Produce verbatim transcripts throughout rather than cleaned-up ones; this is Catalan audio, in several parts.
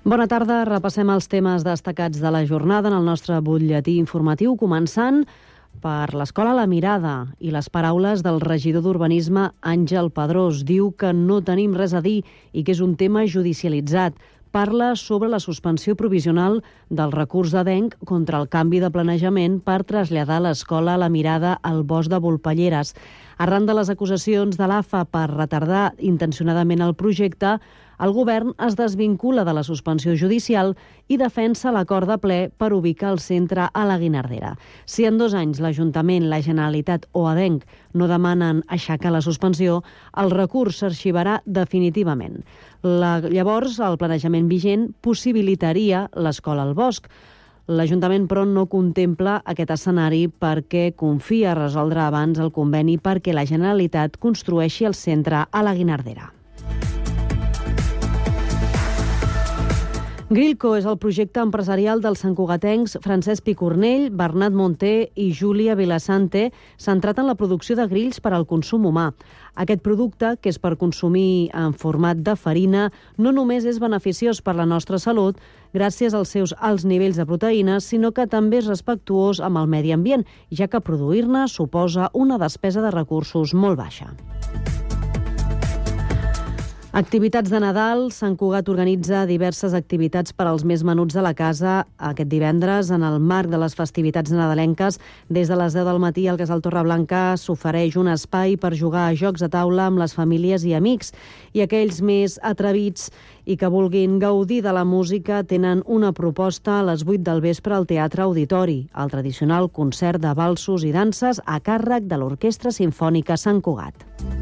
Bona tarda, repassem els temes destacats de la jornada en el nostre butlletí informatiu, començant per l'Escola La Mirada i les paraules del regidor d'Urbanisme Àngel Pedrós. Diu que no tenim res a dir i que és un tema judicialitzat. Parla sobre la suspensió provisional del recurs d'Adenc contra el canvi de planejament per traslladar l'escola La Mirada al bosc de Volpelleres. Arran de les acusacions de l'A F A per retardar intencionadament el projecte, el govern es desvincula de la suspensió judicial i defensa l'acord de ple per ubicar el centre a la Guinardera. Si en dos anys l'Ajuntament, la Generalitat o Adenc no demanen aixecar la suspensió, el recurs s'arxivarà definitivament. La, llavors, el planejament vigent possibilitaria l'escola al bosc. L'Ajuntament, però, no contempla aquest escenari perquè confia a resoldre abans el conveni perquè la Generalitat construeixi el centre a la Guinardera. Grilco és el projecte empresarial dels santcugatencs Francesc Picornell, Bernat Monter i Júlia Vilasante, centrat en la producció de grills per al consum humà. Aquest producte, que és per consumir en format de farina, no només és beneficiós per la nostra salut gràcies als seus alts nivells de proteïnes, sinó que també és respectuós amb el medi ambient, ja que produir-ne suposa una despesa de recursos molt baixa. Activitats de Nadal. Sant Cugat organitza diverses activitats per als més menuts de la casa aquest divendres en el marc de les festivitats nadalenques. Des de les deu del matí al Casal Torreblanca s'ofereix un espai per jugar a jocs de taula amb les famílies i amics. I aquells més atrevits i que vulguin gaudir de la música tenen una proposta a les vuit del vespre al Teatre Auditori, el tradicional concert de valsos i danses a càrrec de l'Orquestra Simfònica Sant Cugat.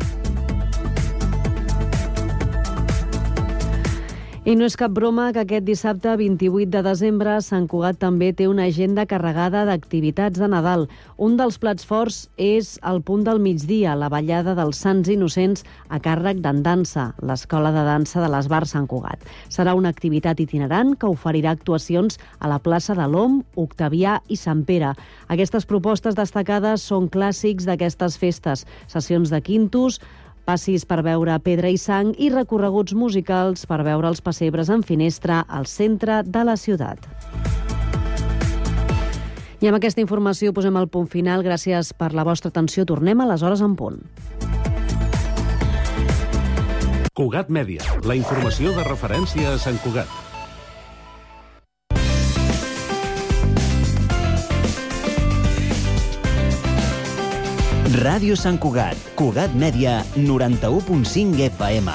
I no és cap broma que aquest dissabte vint-i-vuit de desembre Sant Cugat també té una agenda carregada d'activitats de Nadal. Un dels plats forts és al punt del migdia, la ballada dels Sants Innocents a càrrec d'en Dansa, l'Escola de Dansa de l'Esbar Sant Cugat. Serà una activitat itinerant que oferirà actuacions a la plaça de l'Om, Octavià i Sant Pere. Aquestes propostes destacades són clàssics d'aquestes festes, sessions de quintos, passis per veure pedra i sang i recorreguts musicals per veure els pessebres en finestra al centre de la ciutat. I amb aquesta informació posem el punt final. Gràcies per la vostra atenció. Tornem a les hores en punt. Cugat Mèdia, la informació de referència a Sant Cugat. Ràdio Sant Cugat, Cugat Mèdia, noranta-u punt cinc F M.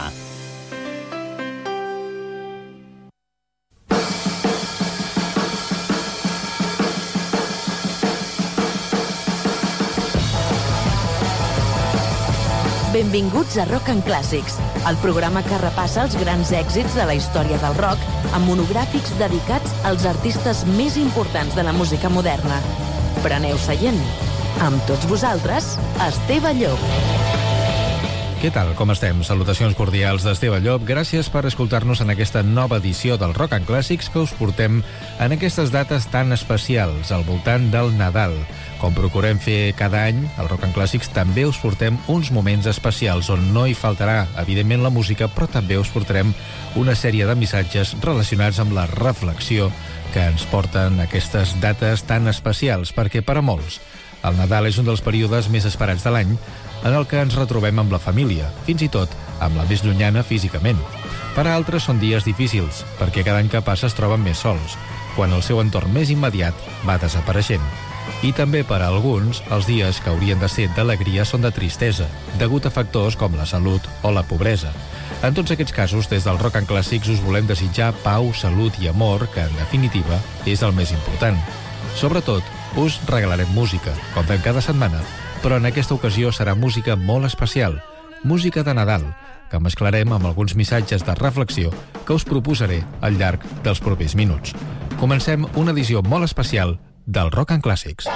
Benvinguts a Rock and Clàssics, el programa que repassa els grans èxits de la història del rock amb monogràfics dedicats als artistes més importants de la música moderna. Preneu seient. Amb tots vosaltres, Esteve Llop. Què tal? Com estem? Salutacions cordials d'Esteve Llop. Gràcies per escoltar-nos en aquesta nova edició del Rock and Clàssics que us portem en aquestes dates tan especials, al voltant del Nadal. Com procurem fer cada any, al Rock and Clàssics també us portem uns moments especials on no hi faltarà, evidentment, la música, però també us portarem una sèrie de missatges relacionats amb la reflexió que ens porten aquestes dates tan especials, perquè per a molts el Nadal és un dels períodes més esperats de l'any en el que ens retrobem amb la família, fins i tot amb la més llunyana físicament. Per a altres són dies difícils, perquè cada any que passa es troben més sols, quan el seu entorn més immediat va desapareixent. I també per a alguns, els dies que haurien de ser d'alegria són de tristesa, degut a factors com la salut o la pobresa. En tots aquests casos, des del Rock and Clàssics us volem desitjar pau, salut i amor, que en definitiva és el més important. Sobretot, us regalarem música, com fem cada setmana, però en aquesta ocasió serà música molt especial, música de Nadal, que mesclarem amb alguns missatges de reflexió que us proposaré al llarg dels propers minuts. Comencem una edició molt especial del Rock and Clàssics.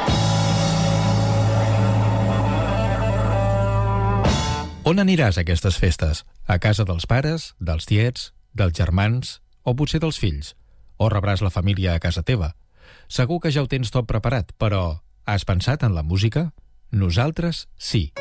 On aniràs a aquestes festes? A casa dels pares, dels tiets, dels germans o potser dels fills? O rebràs la família a casa teva? Segur que ja ho tens tot preparat, però has pensat en la música? Nosaltres sí.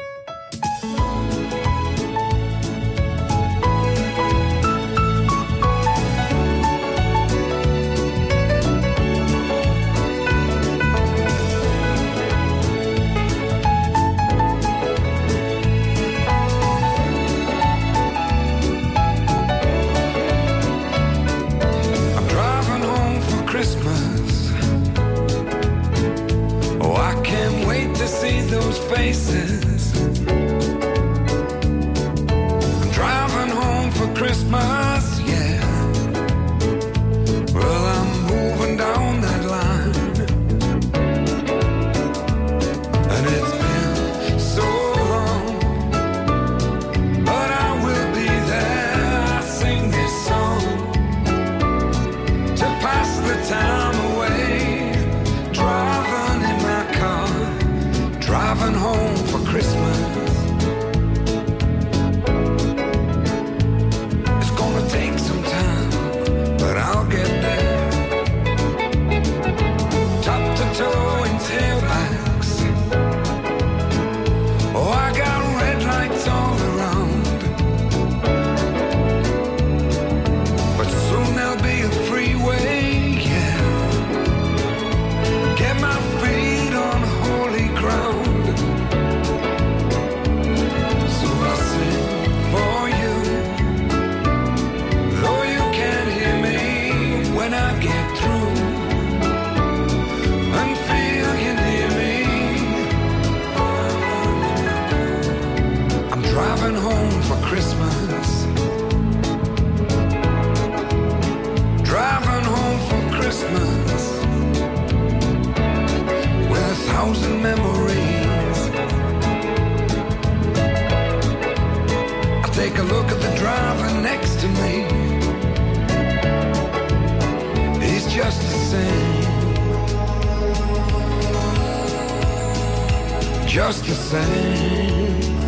Christmas, yeah. Well, I'm moving down that line, and it's been so long, but I will be there. I sing this song to pass the time away, driving in my car, driving home for Christmas. Christmas, driving home for Christmas, with a thousand memories. I take a look at the driver next to me. He's just the same, just the same.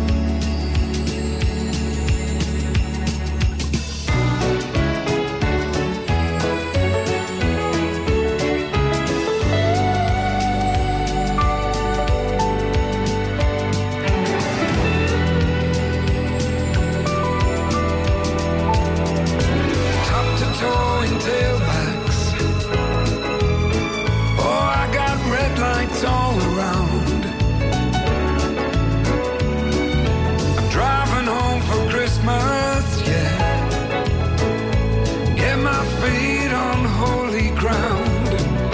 All around, I'm driving home for Christmas, yeah. Get my feet on holy ground.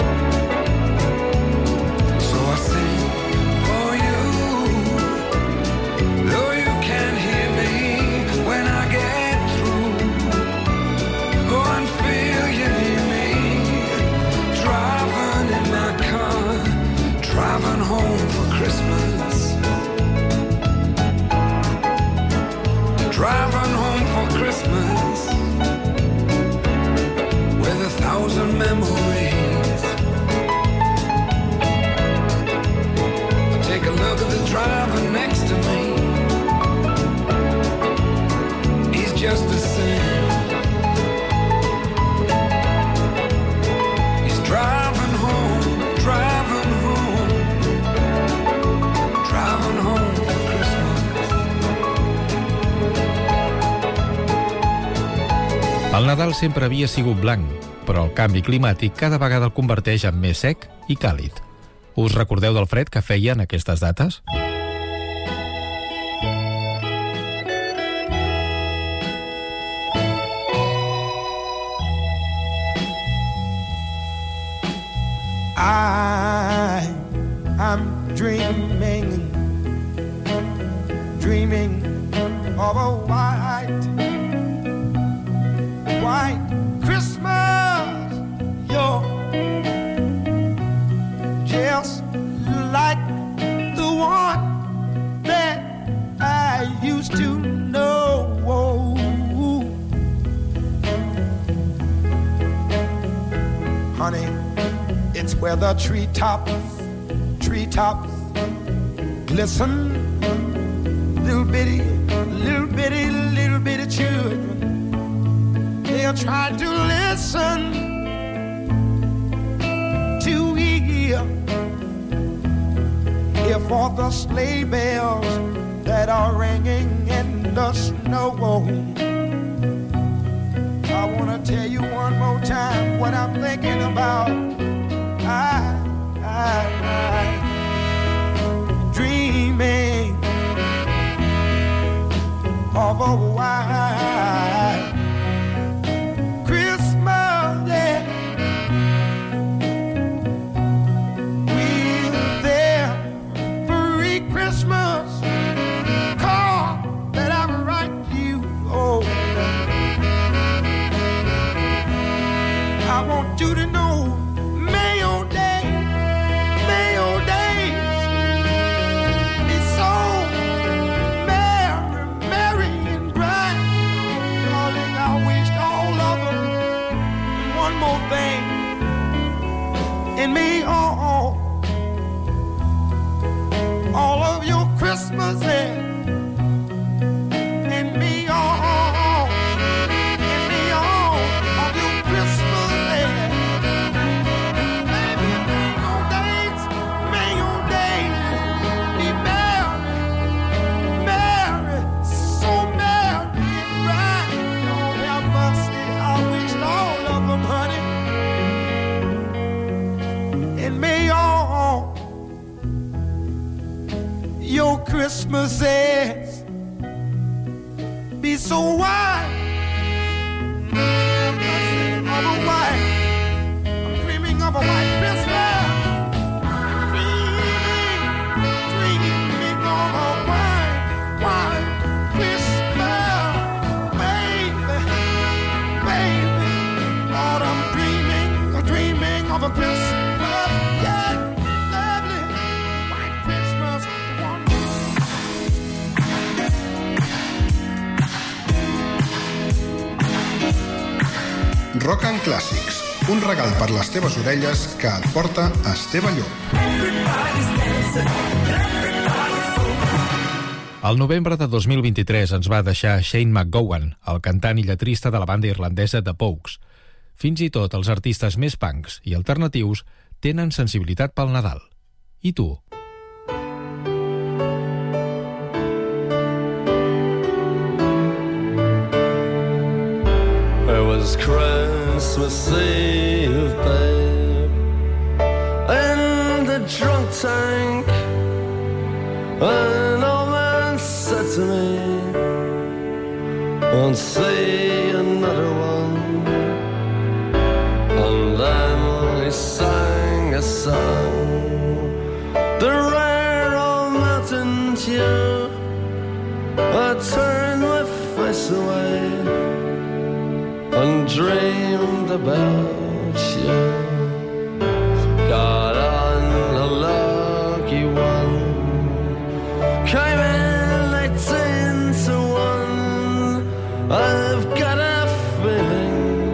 So I sing for you, though you can't hear me when I get through. Go and feel you hear me, driving in my car, driving home for Christmas, driving home for Christmas, with a thousand memories. I take a look at the driver next to me. He's just the same. He's driving home, driving home, driving home for Christmas. El Nadal sempre havia sigut blanc, però el canvi climàtic cada vegada el converteix en més sec i càlid. Us recordeu del fred que feia en aquestes dates? I, I'm dreaming, dreaming of a white, white Christmas. You're just like the one that I used to know. Honey, it's where the treetops, treetops glisten. Little bitty, little bitty, little bitty children, they're trying to listen to hear, hear for the sleigh bells that are ringing in the snow. I wanna tell you one more time what I'm thinking about. I, I, I dreaming of a white Christmas, yeah, with every Christmas card that I write you. Oh, sea so wide. Of a white, I'm dreaming of a white Christmas. Dreaming, dreaming of a white, white Christmas. Baby, baby, Lord, I'm dreaming, I'm dreaming of a Christmas. Yeah, lovely white Christmas. Rock and Classics, un regal per les teves orelles que et porta Esteve Llop. El novembre de dos mil vint-i-tres ens va deixar Shane McGowan, el cantant i lletrista de la banda irlandesa The Pogues. Fins i tot els artistes més punks i alternatius tenen sensibilitat pel Nadal. I tu? It was Christmas Eve, babe, in the drunk tank. An old man said to me, won't see another one. And then he sang a song, the rare old mountain tune. I turned my face away and dreamed about you. Got on a lucky one, came in eighteen to one. I've got a feeling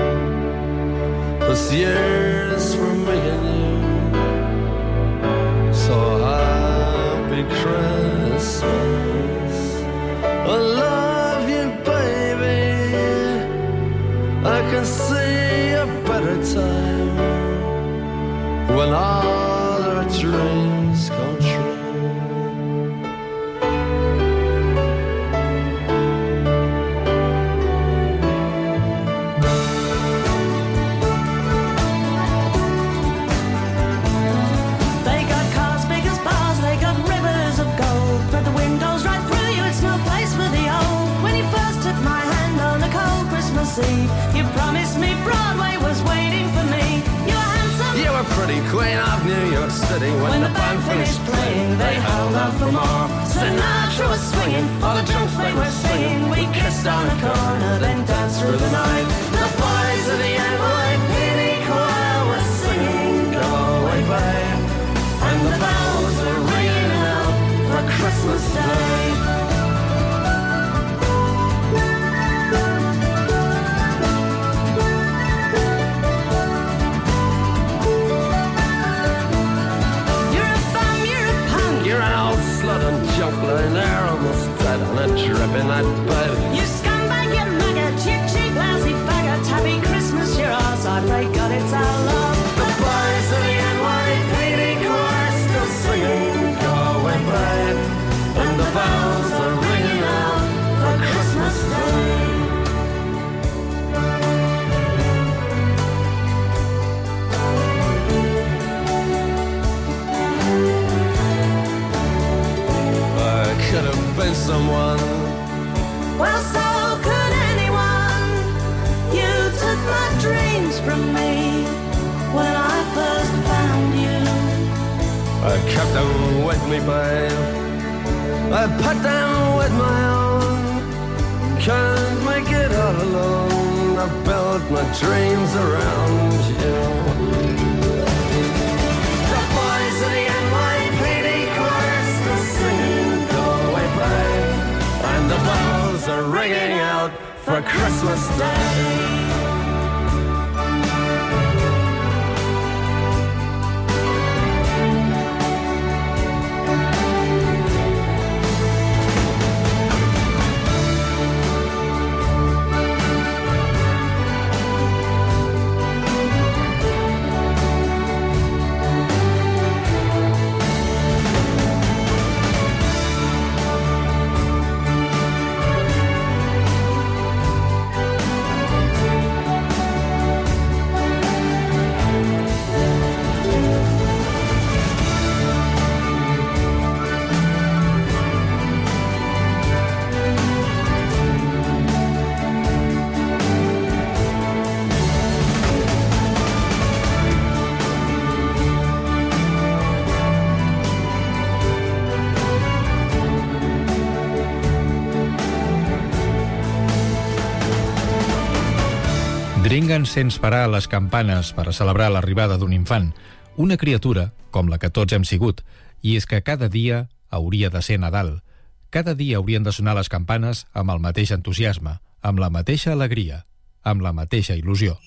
this year's for me and you. So happy Christmas, I love you, baby. I can see a better time when all our dreams come true. They got cars big as bars, they got rivers of gold, but the windows right through you, it's no place for the old. When you first took my hand on a cold Christmas Eve, you promised me Broadway was waiting for me. You were handsome, You were pretty queen of New York City. When, when the band finished playing, they held out for more. Sinatra was swinging, all the drunks they were singing. We kissed on a corner, then danced through the night. The boys of the N Y P D choir were singing Go Away Babe, and the bells were ringing out for Christmas Day. Junk lying there almost dead on a drip in that bed. You scumbag, you maggot, you cheap, lousy faggot. Happy Christmas, you're ours, I pray God it's our love. The boys of the N Y P D choir still singing Go Away Babe, and the bells are ringing out for Christmas Day. Could have been someone. Well, so could anyone. You took my dreams from me when I first found you. I kept them with me, babe. I put them with my own. Can't make it all alone. I built my dreams around you. The boys of the N Y P D choir still singing Go Away Babe, and the bells are ringing out for Christmas Day. Dringuen sense parar les campanes per a celebrar l'arribada d'un infant, una criatura com la que tots hem sigut, i és que cada dia hauria de ser Nadal. Cada dia haurien de sonar les campanes amb el mateix entusiasme, amb la mateixa alegria, amb la mateixa il·lusió.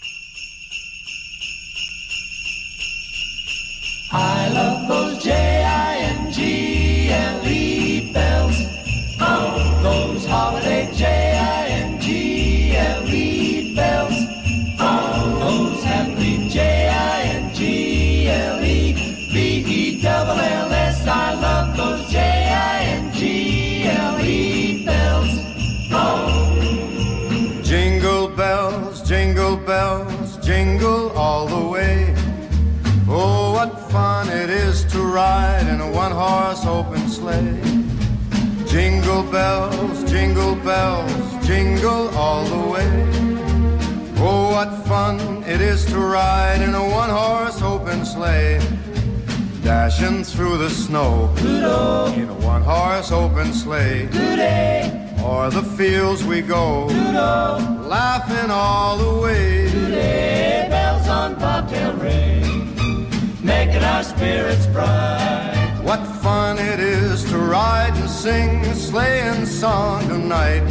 I love those J I N G L E bells. Oh, those holiday J I N G L E bells. Oh, those happy J I N G L E B E L L S. I love those J I N G L E bells. Oh, jingle bells, jingle bells, jingle all the way. Oh, what fun it is to ride in a one-horse open sleigh. Jingle bells, jingle bells, jingle all the way. Oh, what fun it is to ride in a one-horse open sleigh. Dashing through the snow Doodle. in a one-horse open sleigh. Doodle. O'er the fields we go, Doodle. laughing all the way. Doodle. Bells on bobtail ring, making our spirits bright. What fun it is to ride and sing a sleighing song tonight.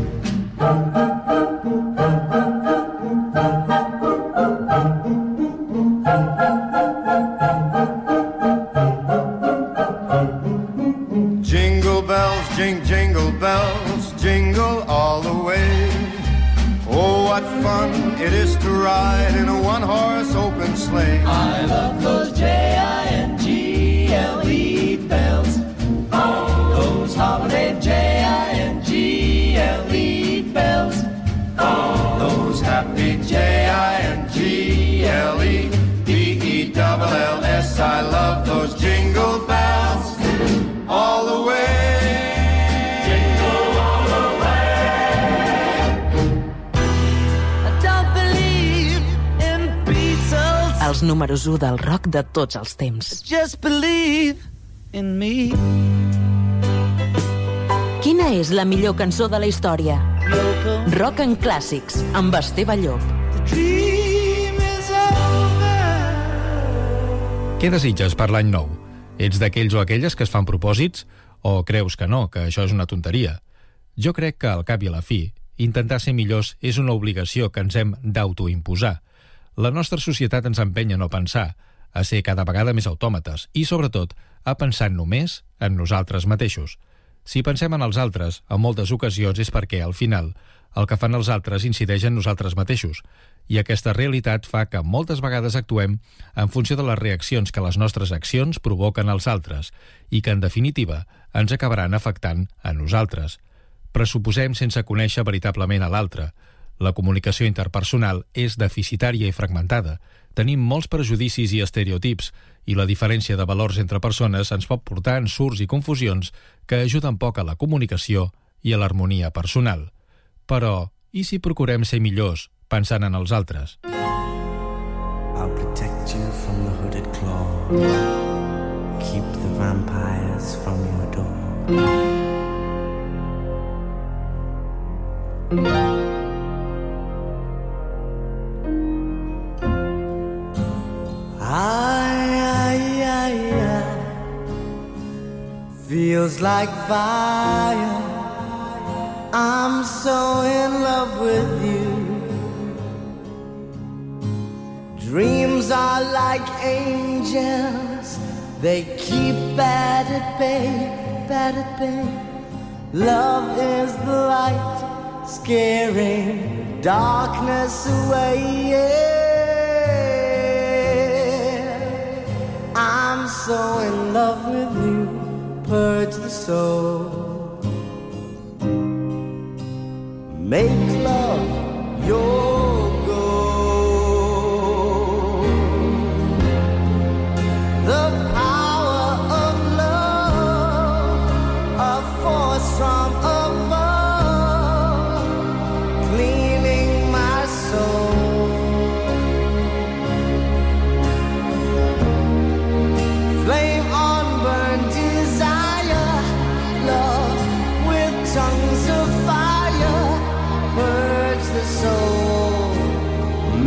Jingle bells, jing, jingle bells, jingle all the way. Oh, what fun it is to ride in a one-horse open sleigh. I love those J I N G L E bells. Oh, those holiday J I N G L E bells. Oh, Those happy J I N G L E B E L L S. I love those jingle bells all the way. jingle all the way. I don't believe in Beatles. Els números u del rock de tots els temps. Just believe in me. Quina és la millor cançó de la història? Yoko, Rock and Clàssics, amb Esteve Llop. the dream is over. Què desitges per l'any nou? Ets d'aquells o aquelles que es fan propòsits? O creus que no, que això és una tonteria? Jo crec que, al cap i a la fi, intentar ser millors és una obligació que ens hem d'autoimposar. La nostra societat ens empenya a no pensar, a ser cada vegada més autòmates i, sobretot, a pensar només en nosaltres mateixos. Si pensem en els altres, en moltes ocasions és perquè, al final, el que fan els altres incideix en nosaltres mateixos, i aquesta realitat fa que moltes vegades actuem en funció de les reaccions que les nostres accions provoquen als altres i que, en definitiva, ens acabaran afectant a nosaltres. Pressuposem sense conèixer veritablement a l'altre. La comunicació interpersonal és deficitària i fragmentada. Tenim molts prejudicis i estereotips, i la diferència de valors entre persones ens pot portar en surts i confusions que ajuden poc a la comunicació i a l'harmonia personal. Però, i si procurem ser millors pensant en els altres? I'll protect you from the hooded claw. Keep the vampires from your door. I, I, I, I feels like fire. I'm so in love with you. Dreams are like angels. They keep bad at bay, bad at bay. Love is the light, scaring darkness away. Yeah. I'm so in love with you. Purge the soul. Make love your goal. The power of love, a force from above, cleaning my soul. Flame on burn desire, love with tongues of fire. Purge the soul.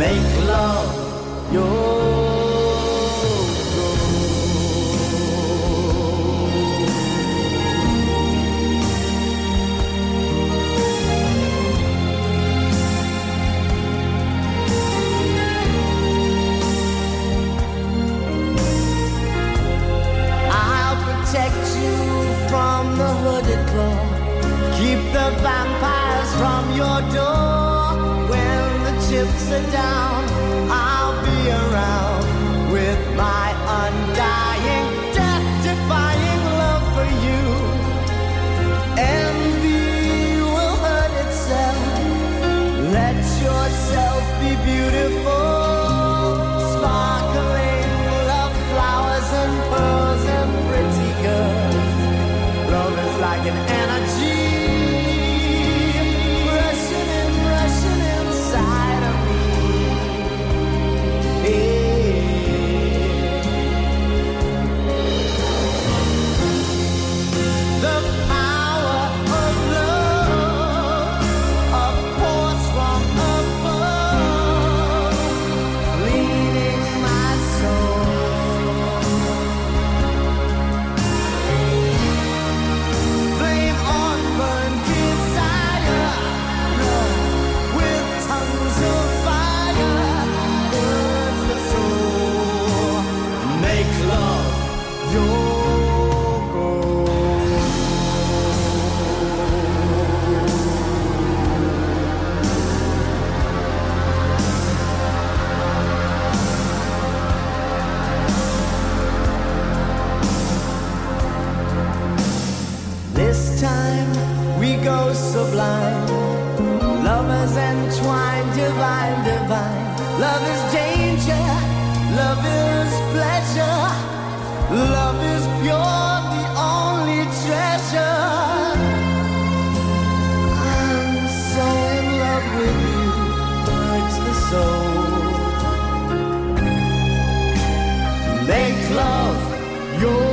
make love your protect you from the hooded claw. Keep the vampires from your door. When the chips are down, I'll be around with my undying, death-defying love for you. Envy will hurt itself. Let yourself be beautiful. Sparkling love flowers and pearls and pretty girls. Love is like an energy rushing in, rushing inside of me. The power of love, a force from above, leading my soul. Flame on, burn desire, love with tongues of fire, burns the soul. Make love your This time we go sublime, lovers entwined, divine, divine. Love is danger, love is pleasure, love is pure, the only treasure. I'm so in love with you, hurts the soul. Make love your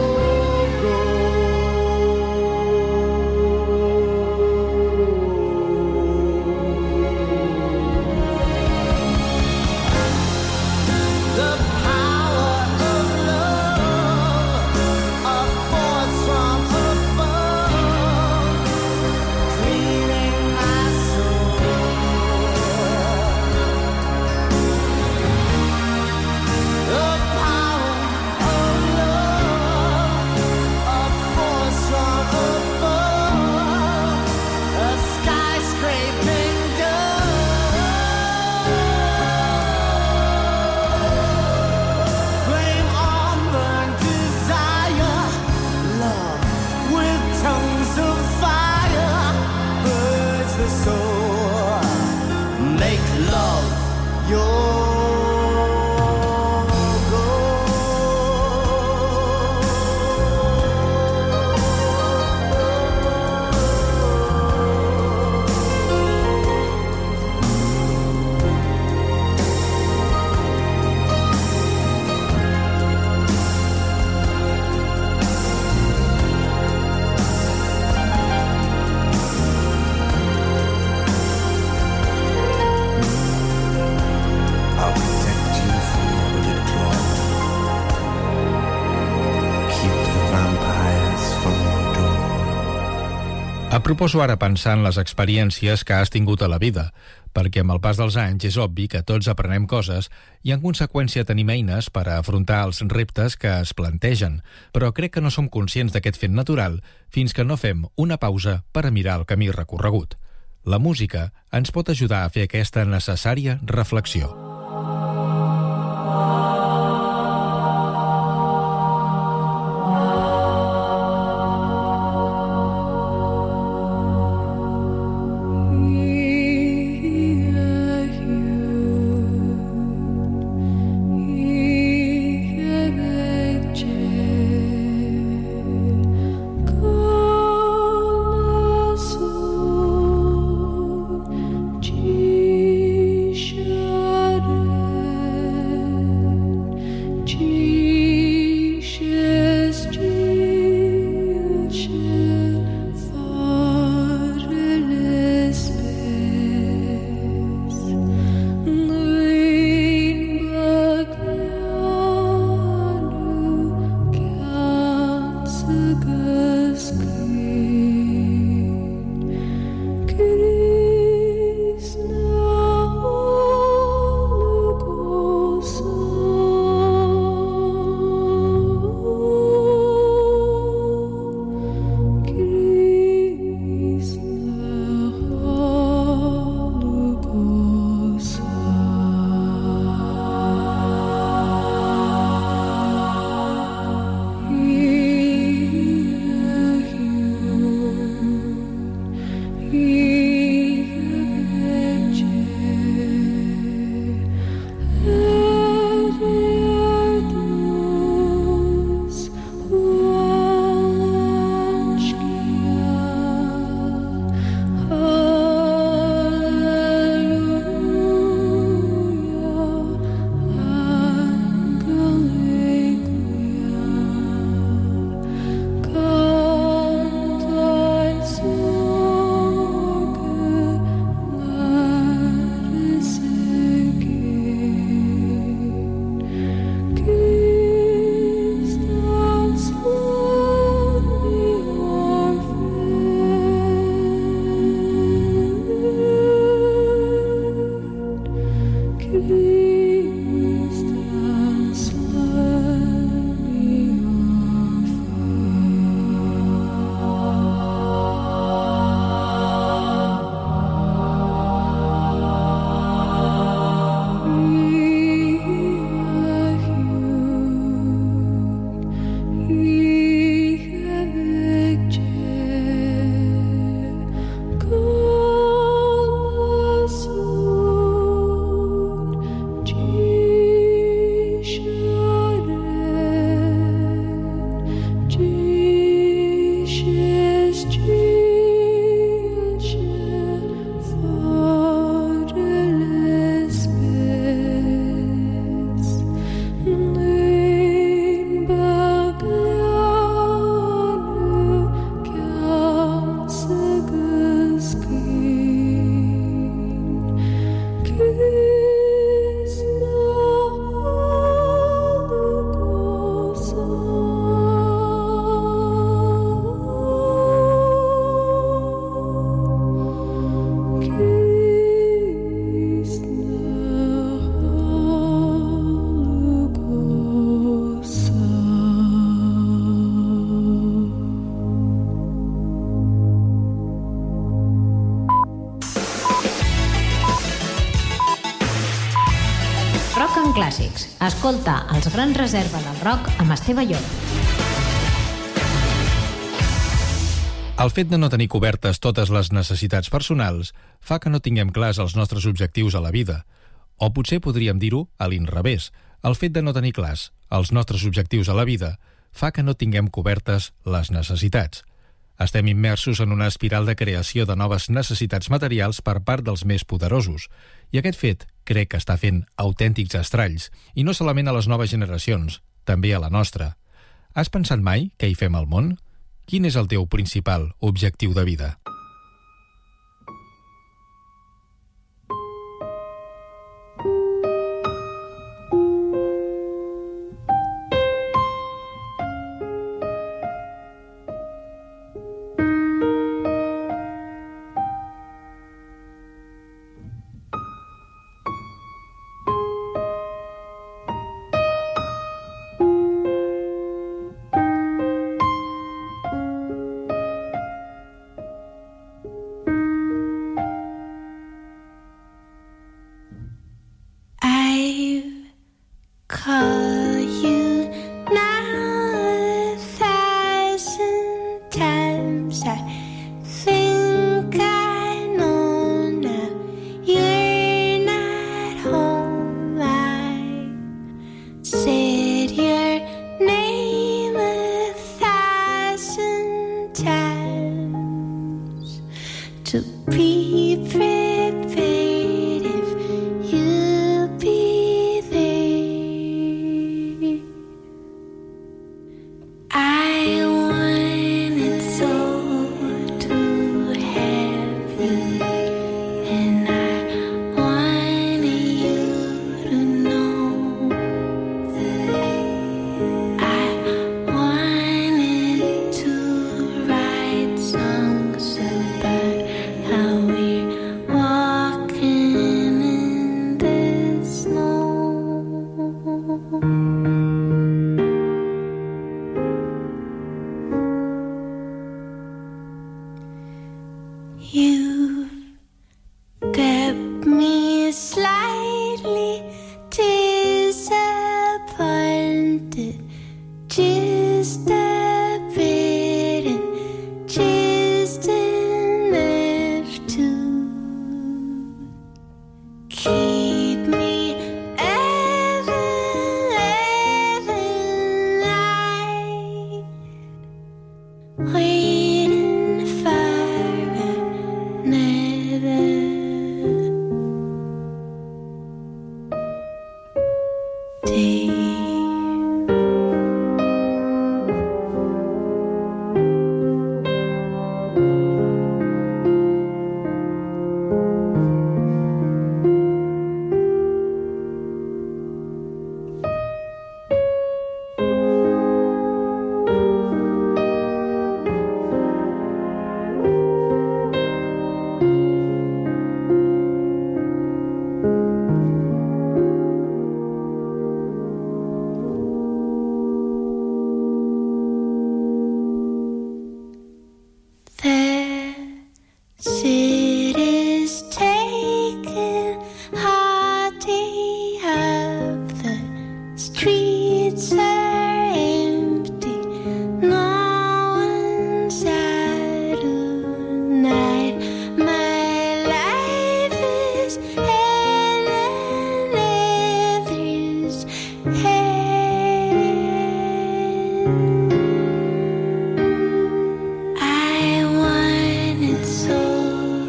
Et proposo ara pensar en les experiències que has tingut a la vida, perquè amb el pas dels anys és obvi que tots aprenem coses i en conseqüència tenim eines per a afrontar els reptes que es plantegen, però crec que no som conscients d'aquest fet natural fins que no fem una pausa per a mirar el camí recorregut. La música ens pot ajudar a fer aquesta necessària reflexió. Shadow Rock and Clàssics. Escolta els grans reserva del rock amb Esteve Llop. El fet de no tenir cobertes totes les necessitats personals fa que no tinguem clars els nostres objectius a la vida. O potser podríem dir-ho a l'inrevés. El fet de no tenir clars els nostres objectius a la vida fa que no tinguem cobertes les necessitats. Estem immersos en una espiral de creació de noves necessitats materials per part dels més poderosos, i aquest fet crec que està fent autèntics estralls, i no solament a les noves generacions, també a la nostra. Has pensat mai què hi fem al món? Quin és el teu principal objectiu de vida? I want it so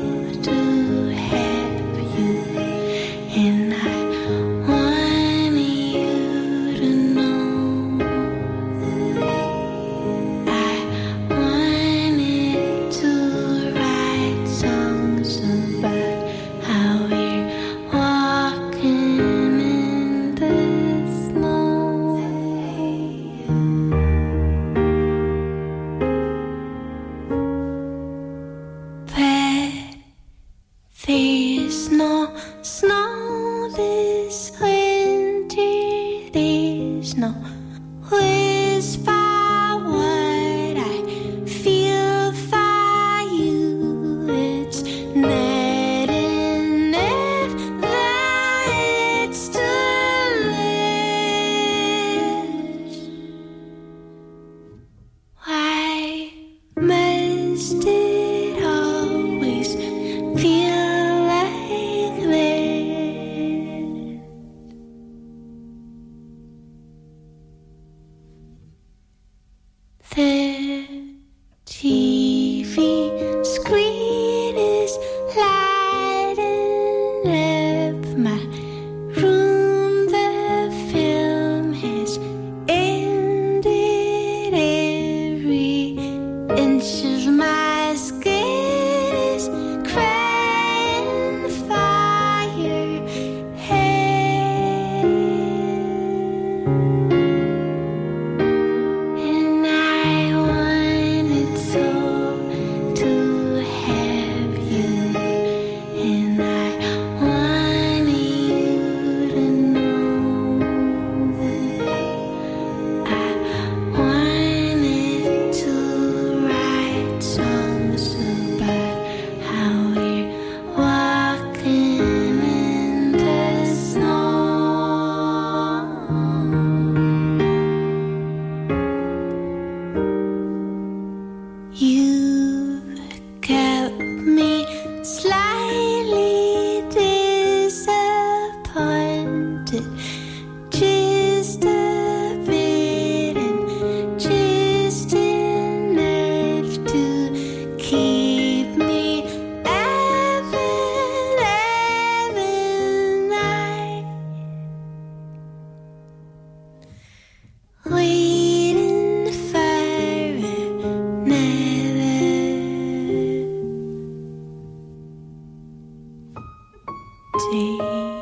see.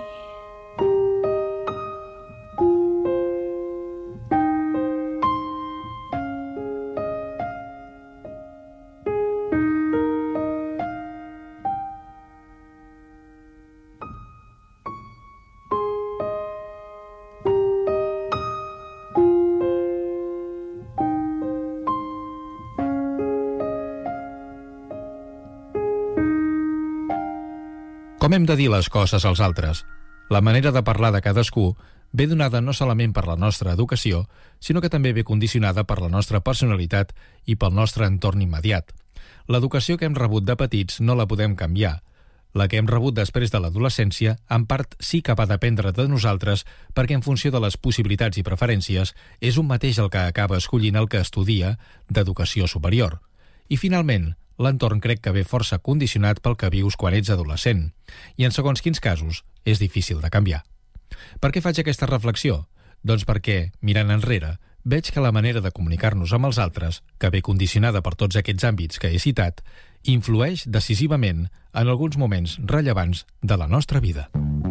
Com hem de dir les coses als altres? La manera de parlar de cadascú ve donada no solament per la nostra educació, sinó que també ve condicionada per la nostra personalitat i pel nostre entorn immediat. L'educació que hem rebut de petits no la podem canviar. La que hem rebut després de l'adolescència, en part sí que va dependre de nosaltres perquè en funció de les possibilitats i preferències és un mateix el que acaba escollint el que estudia d'educació superior. I finalment, l'entorn crec que ve força condicionat pel que vius quan ets adolescent, i en segons quins casos és difícil de canviar. Per què faig aquesta reflexió? Doncs perquè, mirant enrere, veig que la manera de comunicar-nos amb els altres, que ve condicionada per tots aquests àmbits que he citat, influeix decisivament en alguns moments rellevants de la nostra vida.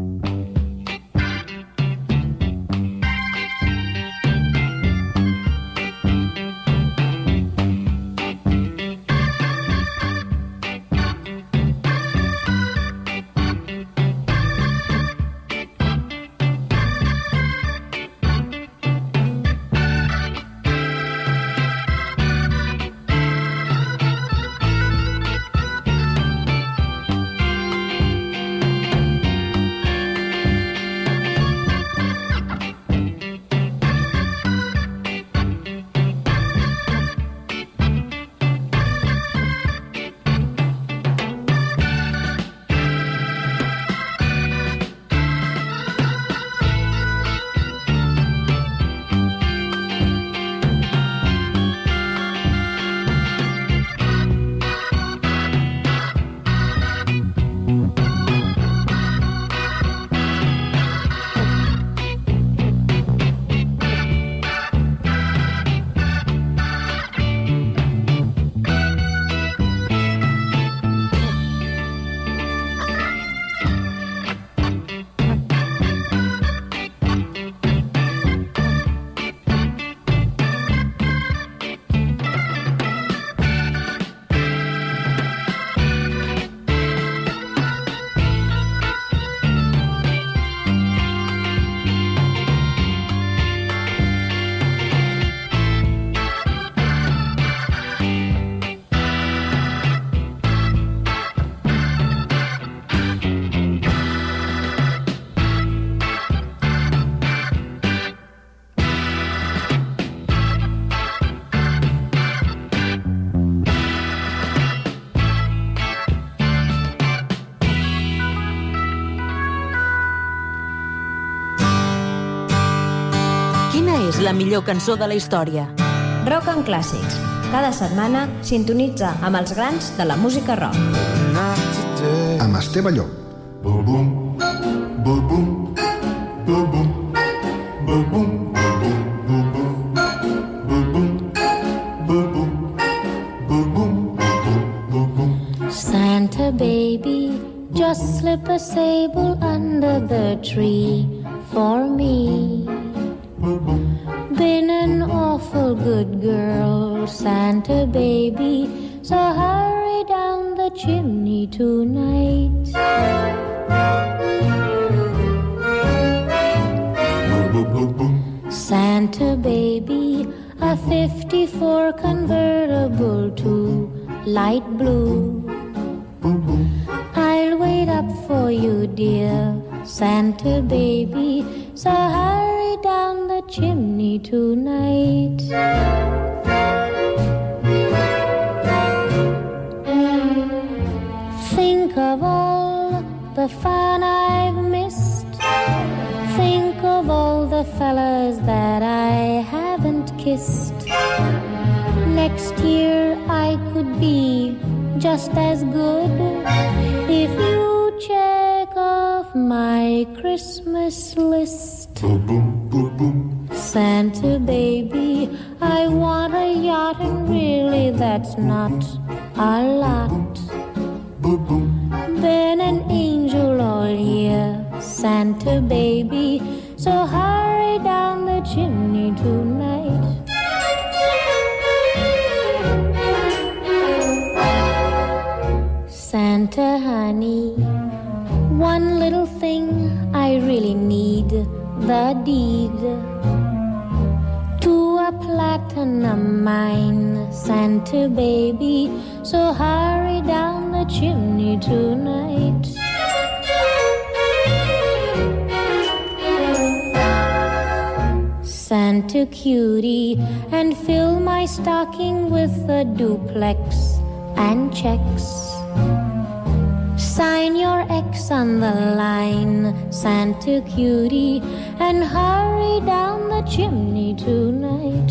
és la millor cançó de la història. Rock and Clàssics. Cada setmana sintonitza amb els grans de la música rock. Amb Esteve Llop. Bum, bum, bum, bum, bum, bum, bum, bum, Santa baby, just slip a sable under the tree for me. Been an awful good girl, Santa baby, so hurry down the chimney tonight. Santa baby, a fifty-four convertible to light blue. I'll wait up for you, dear Santa baby, so hurry down the chimney tonight. Think of all the fun I've missed. Think of all the fellas that I haven't kissed. Next year I could be just as good if you check off my Christmas list. Santa baby, I want a yacht, and really that's not a lot. Been an angel all year, Santa baby, so hurry down the chimney tonight. Santa honey, one little thing I really need, the deed to a platinum mine. Santa baby, so hurry down the chimney tonight. Santa cutie, and fill my stocking with a duplex and checks. Sign your X on the line, Santa cutie, and hurry down the chimney tonight.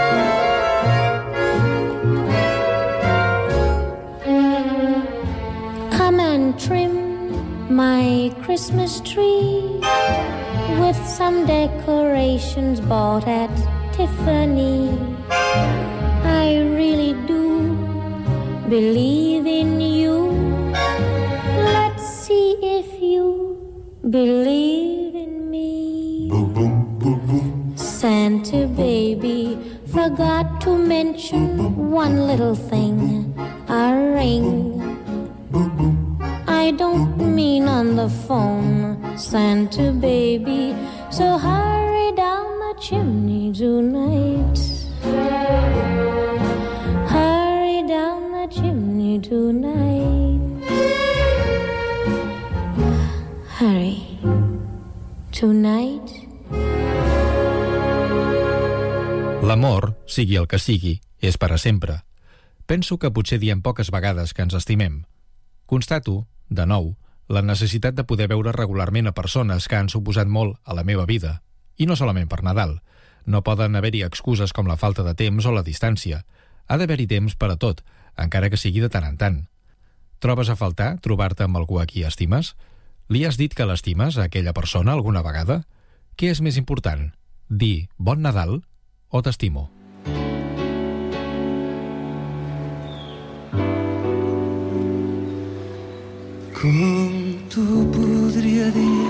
Come and trim my Christmas tree with some decorations bought at Tiffany. I really do believe in you. Let's see if you believe in me. Boom, boom, boom, boom. Santa baby, forgot to mention one little thing, a ring. I don't mean on the phone, Santa baby, so hurry down the chimney tonight. Hurry down the chimney tonight. Hurry. Tonight. L'amor, sigui el que sigui, és per a sempre. Penso que potser diem poques vegades que ens estimem. Constato, de nou, la necessitat de poder veure regularment a persones que han suposat molt a la meva vida. I no solament per Nadal. No poden haver-hi excuses com la falta de temps o la distància. Ha d'haver-hi temps per a tot, encara que sigui de tant en tant. Trobes a faltar trobar-te amb algú a qui estimes? Li has dit que l'estimes a aquella persona alguna vegada? Què és més important? Dir bon Nadal o t'estimo? Com t'ho podria dir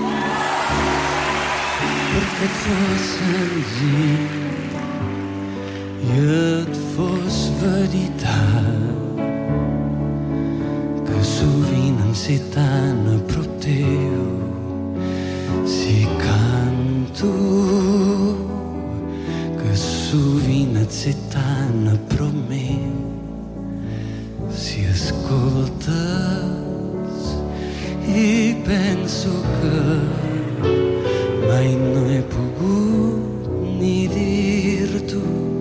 perquè et fos senzill i et fos veritat que sovint em sé tan a prop teu si canto que sovint et sé tan a prop meu si escoltes i penso que mai no he pogut ni dir-t'ho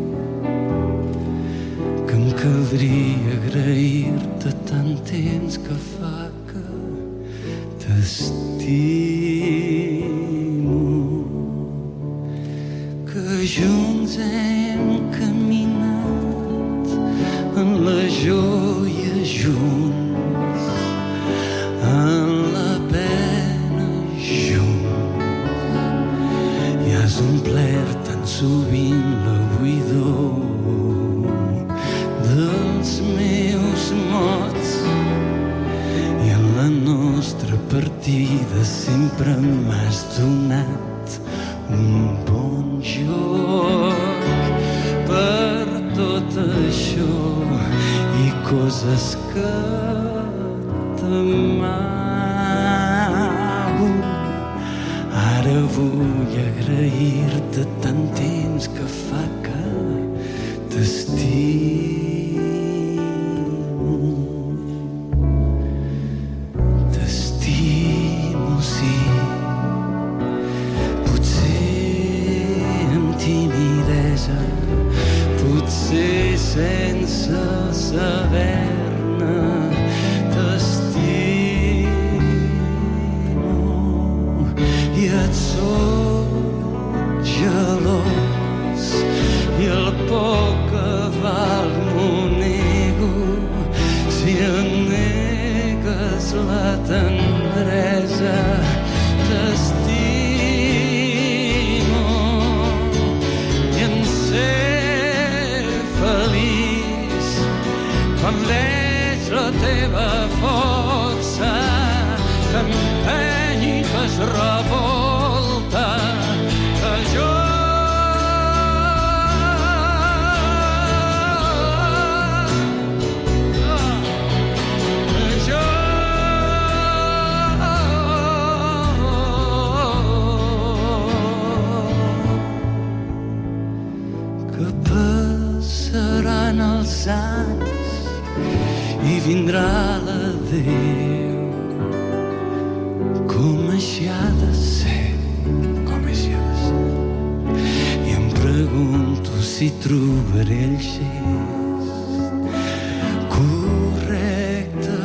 que em caldria agrair-te tant temps que fa que t'estimo, que junts hem caminat en la joia junts, en la pena junts, i has omplert tan sovint la buidor dels meus mots i en la nostra partida sempre m'has donat un bon joc. Per tot això i coses que t'amago, ara vull agrair-te tant temps que fa que t'estimo. T'estimo, sí. Potser amb timidesa, potser sense saber-ne, i et sóc gelós i el poc que val m'ho nego si em negues la tendresa. T'estimo i en ser feliç quan veig la teva força que empeny i que es roba anys i vindrà l'adéu. Com així ha de ser, com així ha de ser, i em pregunto si trobaré el gest correcte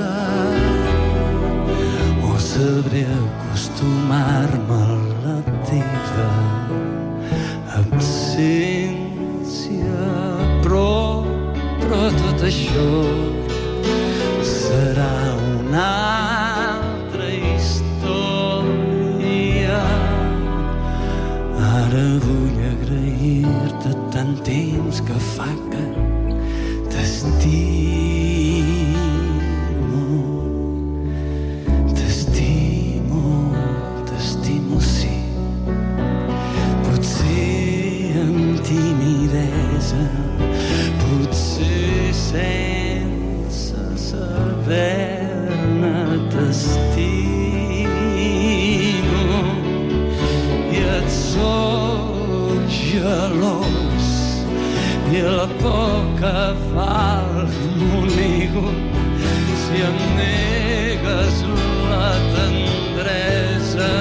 o sabré acostumar-me a la teva absència. Però, però tot això serà una altra història. Ara vull agrair-te tant temps que fa que t'estimo. T'estimo, t'estimo, sí. Potser amb timidesa, potser sense saber-ne t'estimo i et soc gelós i la por que fa m'ho nego si em negues la tendresa.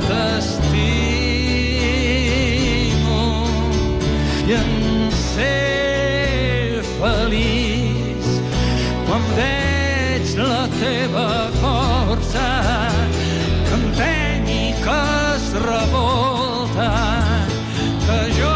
T'estimo i en ser feliç quan veig la teva força que empeny i que es revolta, que jo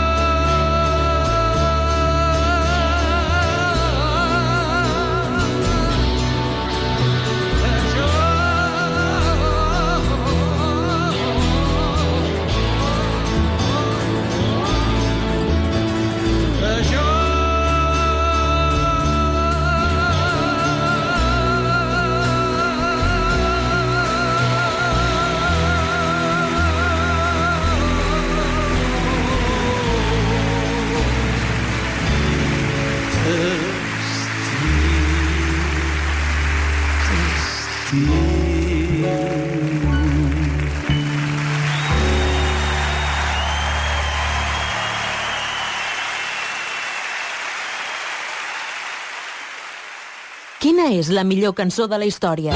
Quina és la millor cançó de la història?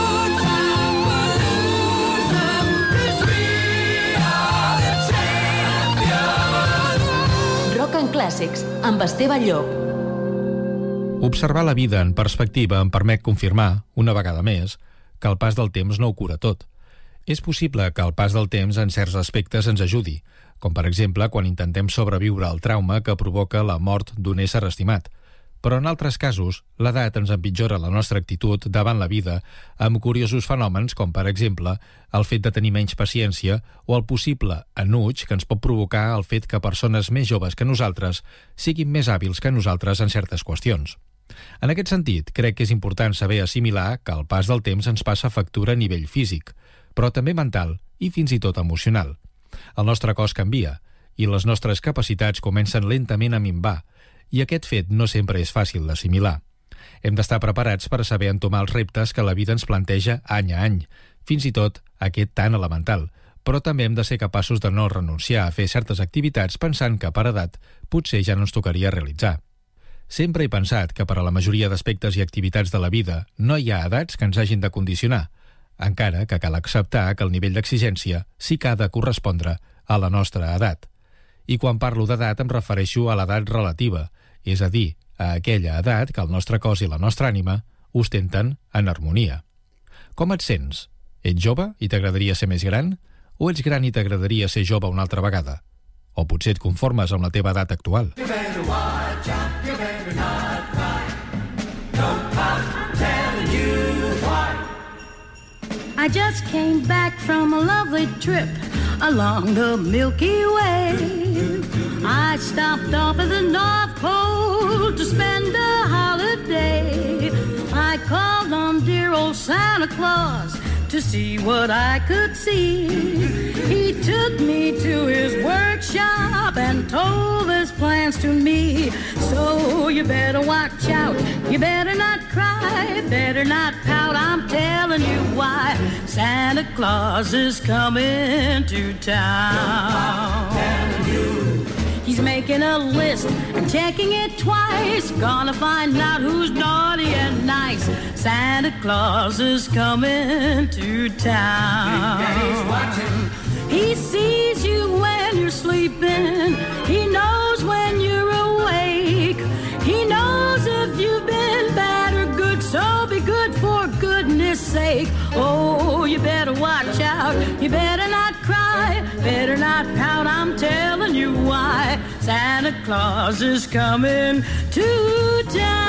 Rock and Classics, amb Esteve Llop. Observar la vida en perspectiva em permet confirmar, una vegada més, que el pas del temps no ho cura tot. És possible que el pas del temps en certs aspectes ens ajudi, com per exemple quan intentem sobreviure al trauma que provoca la mort d'un ésser estimat. Però en altres casos, l'edat ens empitjora la nostra actitud davant la vida amb curiosos fenòmens com, per exemple, el fet de tenir menys paciència o el possible enuig que ens pot provocar el fet que persones més joves que nosaltres siguin més hàbils que nosaltres en certes qüestions. En aquest sentit, crec que és important saber assimilar que el pas del temps ens passa factura a nivell físic, però també mental i fins i tot emocional. El nostre cos canvia i les nostres capacitats comencen lentament a minvar, i aquest fet no sempre és fàcil d'assimilar. Hem d'estar preparats per saber entomar els reptes que la vida ens planteja any a any, fins i tot aquest tan elemental, però també hem de ser capaços de no renunciar a fer certes activitats pensant que per edat potser ja no ens tocaria realitzar. Sempre he pensat que per a la majoria d'aspectes i activitats de la vida no hi ha edats que ens hagin de condicionar, encara que cal acceptar que el nivell d'exigència sí que ha de correspondre a la nostra edat. I quan parlo d'edat em refereixo a l'edat relativa, és a dir, a aquella edat que el nostre cos i la nostra ànima ostenten en harmonia. Com et sents? Ets jove i t'agradaria ser més gran? O ets gran i t'agradaria ser jove una altra vegada? O potser et conformes amb la teva edat actual? I just came back from a lovely trip along the Milky Way. I stopped off at the North Pole to spend a holiday. I called on dear old Santa Claus to see what I could see. He took me to his workshop and told his plans to me. So you better watch out, you better not cry, better not pout, I'm telling you why. Santa Claus is coming to town. I'm telling you, He's making a list and checking it twice. Gonna find out who's naughty and nice. Santa Claus is coming to town. Big Daddy's watching. He sees you when you're sleeping. He knows when you're awake. He knows if you've been bad or good, so be good for goodness sake. Oh, you better watch out. You better not cry. Better not pout. I'm telling you why. Santa Claus is coming to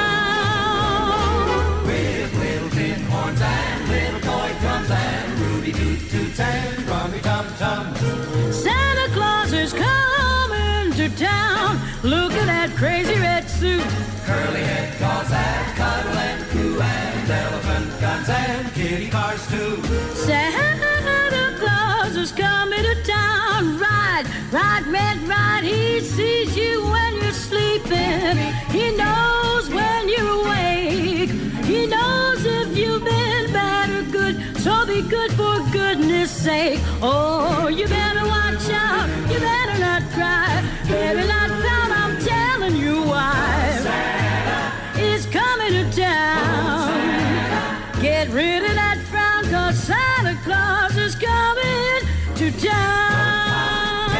town. With little tin horns and little toy drums and Rudy toot toots and rummy tum tum. Santa Claus is coming to town. Look at that crazy red suit. Curly head calls and cuddle and coo and elephant guns and kitty cars too. Santa Claus is coming to town. Ride, ride, red, ride. He sees you when you're sleeping. He knows when you're awake. He knows if you've been bad or good. So be good for goodness sake. Oh, you better watch out. You better not cry. Better not pout. I'm telling you why. Santa is coming to town. Get rid of that frown, cause Santa Claus is coming to town.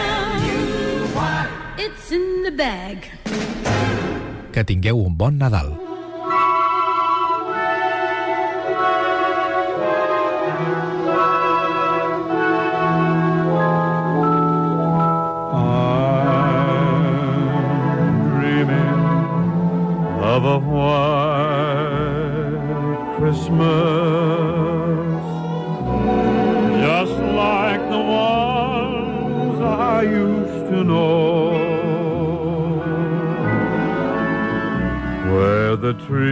It's in the bag. Que tingueu un bon Nadal. Of a white Christmas, just like the ones I used to know, where the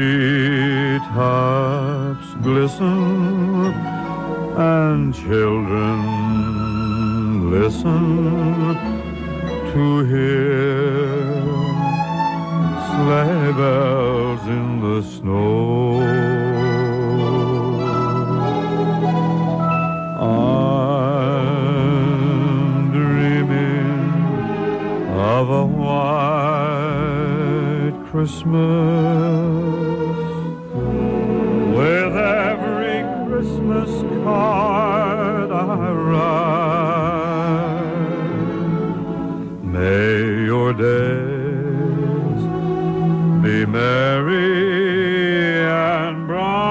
treetops glisten and children listen to hear sleigh bells in the snow. I'm dreaming of a white Christmas, with every Christmas card I write. May your day be merry and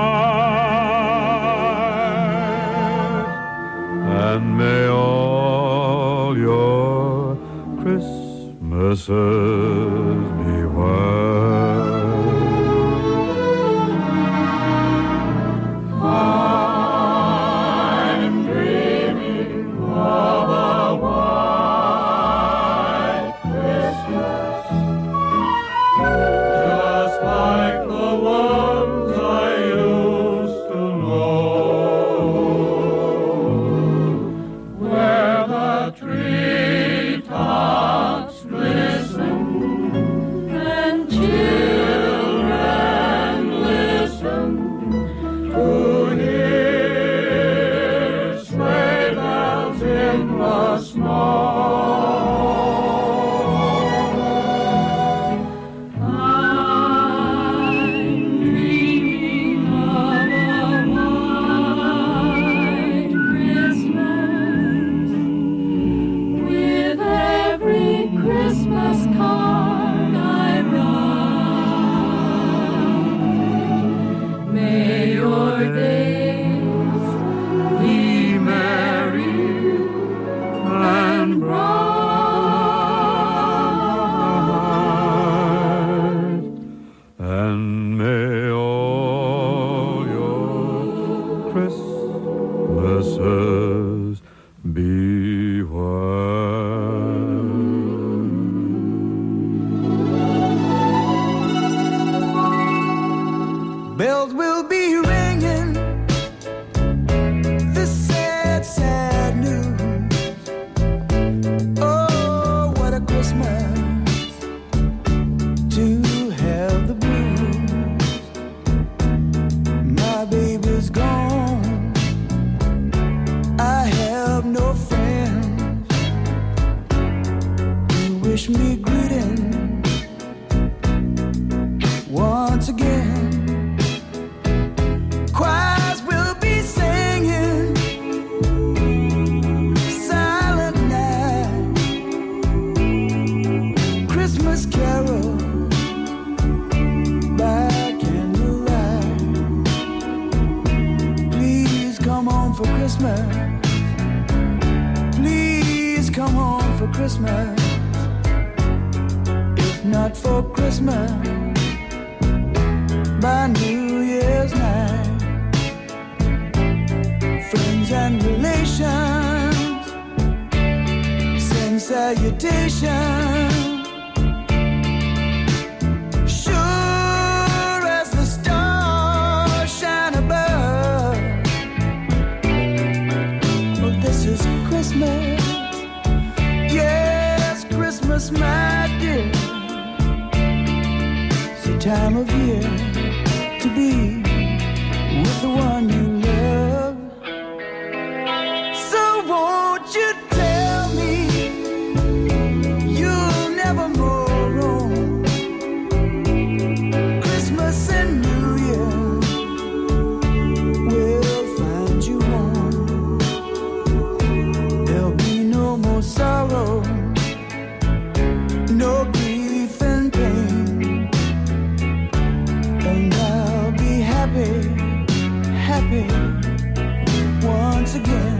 bright, and may all your Christmases be white. I'm dreaming of a white Christmas, like the ones I used to know, where the treetops glisten and children listen to hear sleigh bells in the snow. come home for Christmas. Please come home for Christmas. If not for Christmas, by New Year's night, friends and relations send salutations. Christmas, yes, Christmas, my dear. It's the time of year to be with the one you love. So won't you tell me you'll never more roam Christmas and New Year will find you home. Sorrow, no grief and pain, and I'll be happy, happy once again.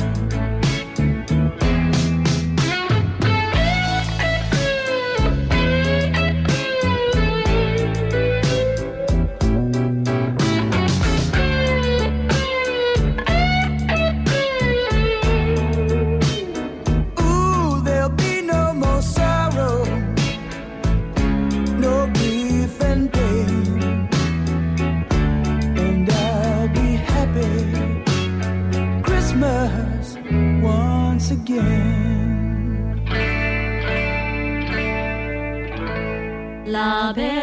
La belle